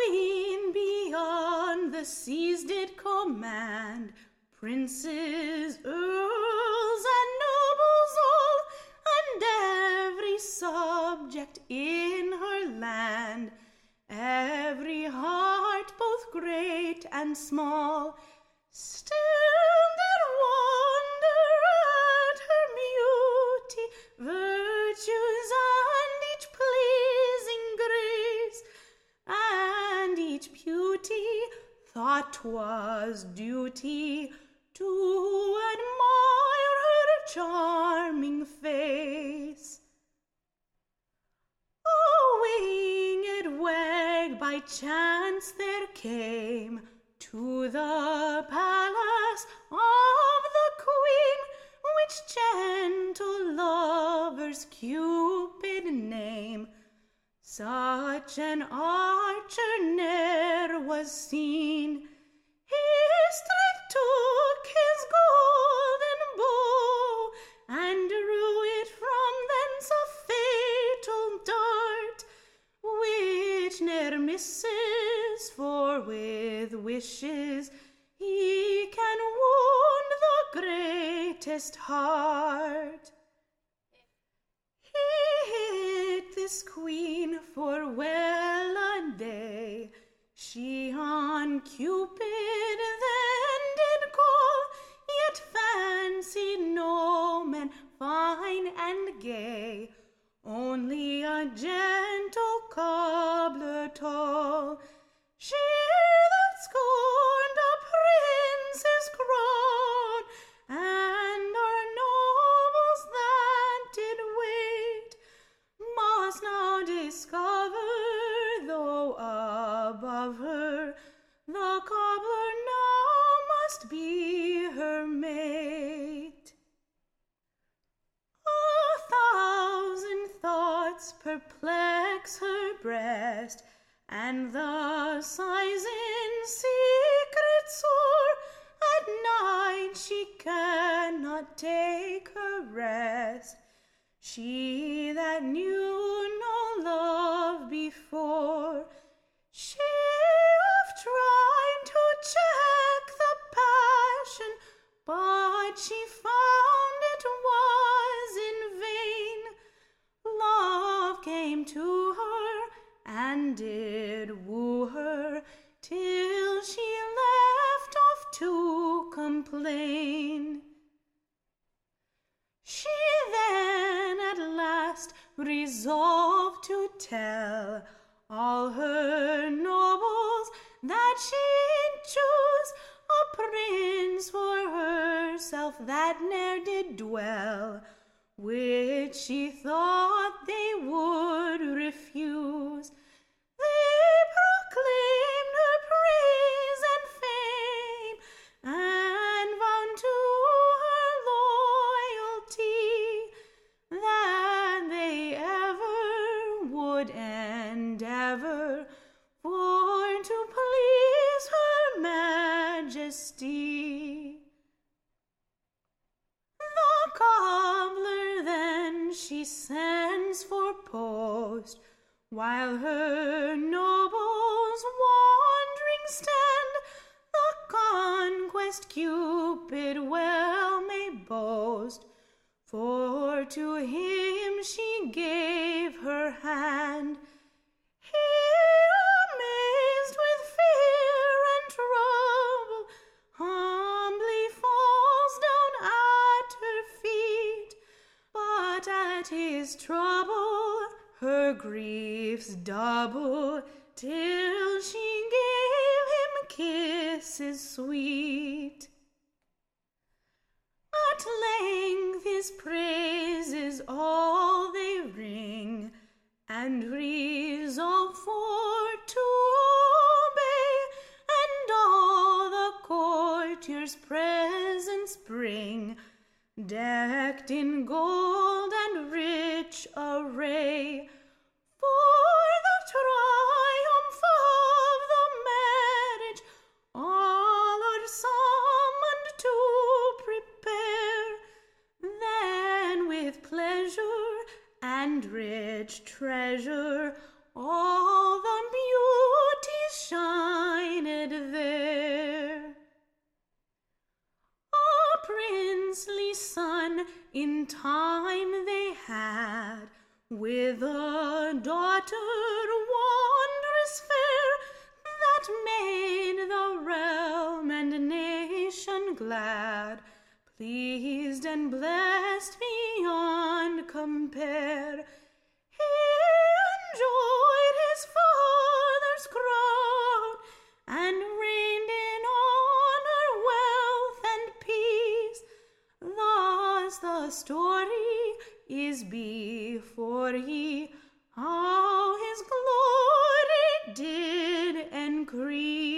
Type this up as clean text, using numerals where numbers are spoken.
queen beyond the seas did command princes, earls, and nobles all, and every subject in her land. Every heart, both great and small, still did wonder at her beauty, virtues, and each pleasing grace, and each beauty thought 'twas duty to admire her charming face. A winged wag by chance there came to the palace of the queen, which gentle lovers Cupid name. Such an archer ne'er was seen. He straight took his golden bow, and drew it from thence a fatal dart, which ne'er misses, for with wishes he can wound the greatest heart. He hit this queen for well a day. She on Cupid then did call, yet fancied no man fine and gay, only a gentle cobbler tall. She that scorned a prince's crown, and our nobles that did wait, must now discover, though above her, the cobbler now must be her mate. A thousand thoughts perplex her breast, and the sighs in secret sore. At night she cannot take her rest, she that knew no love before. She oft tried to check the passion, but she found it was in vain. Love came to her and did woo her, till she left off to complain. She then at last resolved to tell all her nobles that she'd choose a prince for herself that ne'er did dwell, which she thought they would refuse. They proclaimed her praise and fame, and vowed to her loyalty, that they ever would endeavor for to please her majesty. The cobbler then she sends for post, while her nobles wondering stand. The conquest Cupid well may boast, for to him she gave her hand. He, amazed with fear and trouble, humbly falls down at her feet, but at his trouble her griefs double, till she gave him kisses sweet. At length his praises all they ring, and resolve for to obey, and all the courtiers presents bring, decked in gold and rich array, for the triumph of the marriage. All are summoned to prepare. Then with pleasure and rich treasure all the beauties in time they had with a daughter wondrous fair, that made the realm and nation glad, pleased and blessed beyond compare. He enjoyed his father's crown, and reigned in honor, wealth, and peace. Thus the story is before ye, how his glory did increase.